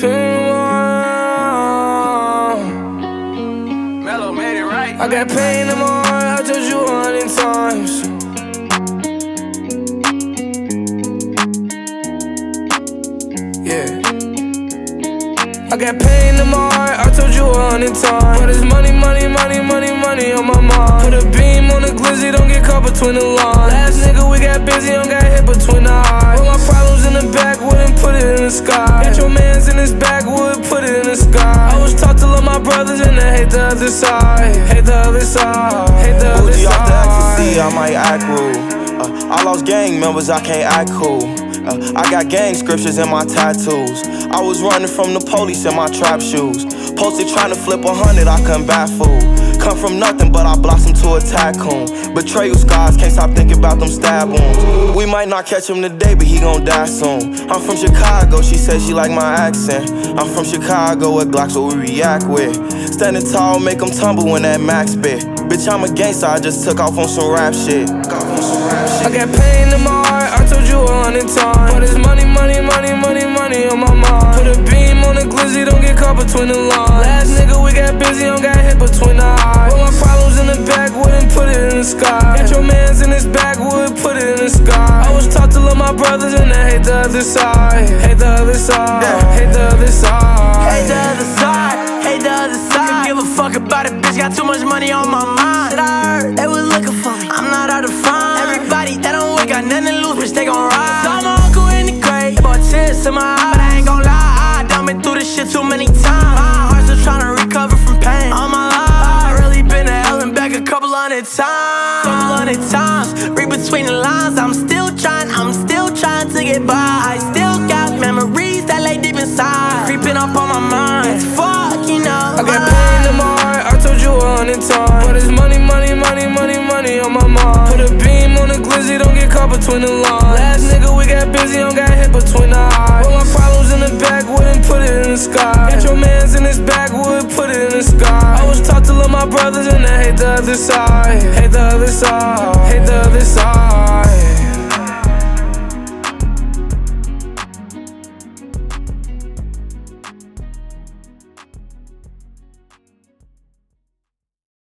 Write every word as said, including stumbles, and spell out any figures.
pain tomorrow. Mellow made it right. I got pain in my heart, I told you a hundred times. Yeah. I got pain in my heart, I told you a hundred times. But it's money, money, money, money, money on my mind. Put a beam on the glizzy, don't get caught between the lines. Last nigga we got busy, don't got hit between the eyes. Put my problems in the backwood and put it in the sky. Got your mans in his backwood, put it in the sky. I was taught to love my brothers and I hate the other side. Hate the other side, hate the other Bougie side. off the ecstasy, I might act rude. uh, I lost gang members, I can't act cool. uh, I got gang scriptures in my tattoos. I was running from the police in my trap shoes. Posted trying to flip a hundred, I couldn't bat fool. Come from nothing, but I blossomed to a tycoon. Betrayal scars, can't stop thinking about them stab wounds. We might not catch him today, but he gon' die soon. I'm from Chicago, she said she like my accent. I'm from Chicago, with Glocks what we react with. Standing tall, make them tumble when that max bit. Bitch, I'm a gangster, I just took off on some rap shit. I got pain in my heart, I told you a hundred times. But it's money, money, money, money, money on my mind. Put a beam on the glizzy, don't get caught between the lines. Last nigga we got busy, don't got hit between the eyes. Put my problems in the backwood and put it in the sky. Got your mans in his backwood, put it in the sky. I was taught to love my brothers and I hate the other side. Hate the other side, hate the other side. Hate the other side, hate the other side. Don't give a fuck about it, bitch, got too much money on my mind. Shit, I heard they was looking for me, I'm not hard to find. Everybody that don't work got nothing to lose, bitch, they gon' ride. Saw my uncle in the grave, they bought tears in my eyes. But I ain't gon' lie, I done been through this shit too many times. My heart's still tryna recover from pain. All my life, I really been to hell and back a couple hundred times. Couple hundred times, read between the lines. I'm still trying, I'm still trying to get by. I still got memories that lay deep inside, creeping up on my mind. It's fuck, you know. I got pain in my heart, I told you a hundred times. But it's money, money, money, money, money on my mind. Put a beam on the glizzy, don't get caught between the lines. Last nigga we got busy, don't got hit between the eyes. Put my problems in the backwood and put it in the sky. Got your mans in his backwood, put it in the sky. I was taught to love my brothers and I hate the other side.